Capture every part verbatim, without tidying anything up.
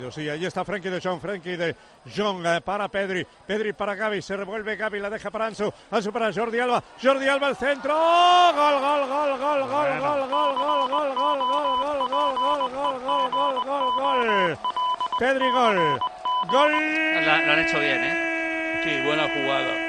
Sí, ahí está Frenkie de Jong, Frenkie de Jong eh, para Pedri, Pedri para Gavi, se revuelve Gavi, la deja para Ansu, Ansu para Jordi Alba, Jordi Alba al centro, gol, gol, gol, gol, gol, gol, gol, gol, gol, gol, gol, gol, gol, gol, gol, gol, gol, gol, Pedri gol, gol. Lo han hecho bien, ¿eh? Sí, buena jugada.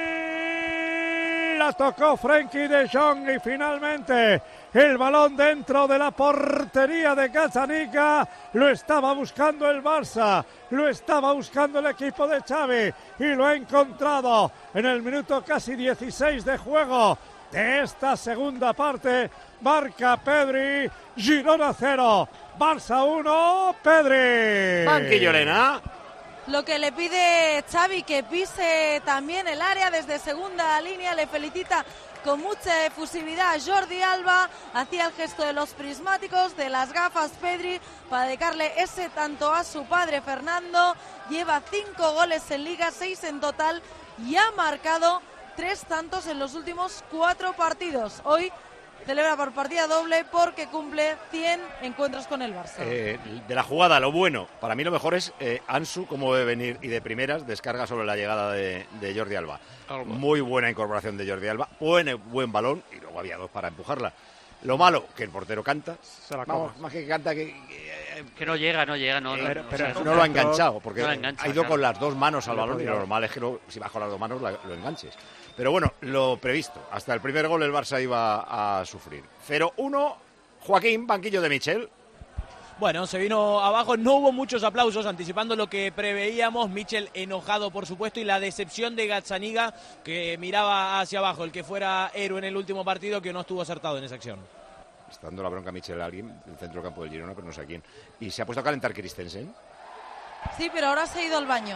La tocó Frenkie de Jong y finalmente el balón dentro de la portería de Gazzaniga. Lo estaba buscando el Barça, lo estaba buscando el equipo de Xavi y lo ha encontrado en el minuto casi dieciséis de juego de esta segunda parte. Marca Pedri, Girona cero, Barça uno, Pedri. Banquillo, Elena. Lo que le pide Xavi, que pise también el área desde segunda línea, le felicita con mucha efusividad a Jordi Alba, hacía el gesto de los prismáticos, de las gafas Pedri, para dedicarle ese tanto a su padre Fernando. Lleva cinco goles en Liga, seis en total, y ha marcado tres tantos en los últimos cuatro partidos. Hoy celebra por partida doble porque cumple cien encuentros con el Barça. Eh, de la jugada, lo bueno, para mí lo mejor es eh, Ansu, cómo debe venir y de primeras descarga sobre la llegada de, de Jordi Alba. Alba. Muy buena incorporación de Jordi Alba, buen, buen balón y luego había dos para empujarla. Lo malo, que el portero canta, se la Vamos, más que canta que... Que, que no llega, no llega, no, eh, no, pero, no, pero, o sea, no, no lo ha enganchado, porque no engancha, ha ido claro. con las dos manos al No balón y lo podía. normal es que lo, si vas con las dos manos la, lo enganches. Pero bueno, lo previsto, hasta el primer gol el Barça iba a sufrir. cero uno, Joaquín, banquillo de Michel. Bueno, se vino abajo, no hubo muchos aplausos, anticipando lo que preveíamos. Michel enojado, por supuesto, y la decepción de Gazzaniga, que miraba hacia abajo, el que fuera héroe en el último partido, que no estuvo acertado en esa acción. Está dando la bronca a Michel a alguien del centro del campo del Girona, pero no sé a quién. Y se ha puesto a calentar Christensen. Sí, pero ahora se ha ido al baño.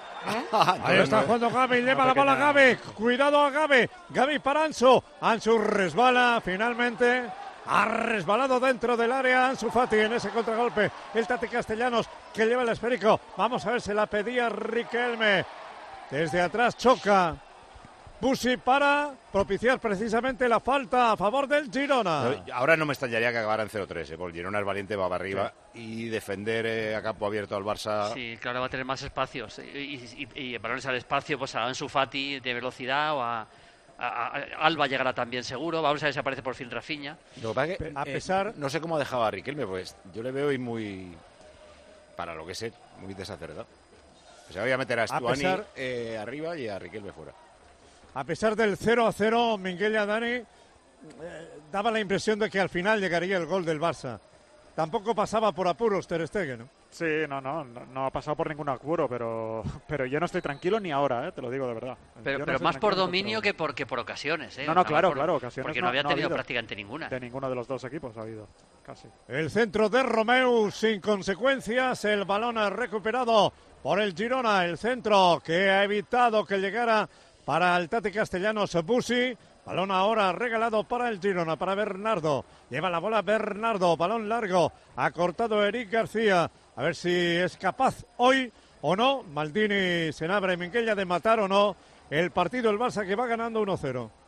Ahí está jugando Gavi, lleva la bola a Gavi, cuidado a Gavi, Gavi para Ansu, Ansu resbala finalmente, ha resbalado dentro del área Ansu Fati en ese contragolpe, el Tati Castellanos que lleva el esférico, vamos a ver, se la pedía Riquelme, desde atrás choca Busi para propiciar precisamente la falta a favor del Girona. Ahora no me extrañaría que acabaran cero tres, ¿eh? Porque el Girona es valiente, va para arriba sí. Y defender eh, a campo abierto al Barça. Sí, claro, va a tener más espacios. Y, y, y balones al espacio, pues a Ansu Fati de velocidad o a, a, a Alba llegará también seguro. Vamos a ver si aparece por fin Rafinha. Lo que pasa es que, a pesar, eh, no sé cómo ha dejado a Riquelme, pues yo le veo hoy muy, para lo que sé, muy desacertado. O sea, voy a meter a Stuani a pesar, eh, arriba y a Riquelme fuera. A pesar del cero a cero, Miguel y Dani eh, daba la impresión de que al final llegaría el gol del Barça. Tampoco pasaba por apuros Ter Stegen, ¿no? Sí, no, no, no, no ha pasado por ningún apuro, pero, pero yo no estoy tranquilo ni ahora, ¿eh? Te lo digo de verdad. Pero, no pero más por dominio por... que, por, que por ocasiones, ¿eh? No, no, o sea, claro, por, claro, ocasiones porque no, no había no tenido ha prácticamente ninguna. De ninguno de los dos equipos ha habido, casi. El centro de Romeu sin consecuencias, el balón recuperado por el Girona, el centro que ha evitado que llegara para el Tati Castellanos Busi. Balón ahora regalado para el Girona, para Bernardo. Lleva la bola Bernardo, balón largo. Ha cortado Eric García. A ver si es capaz hoy o no. Maldini, Senabre, Minguella de matar o no el partido. El Barça que va ganando uno cero.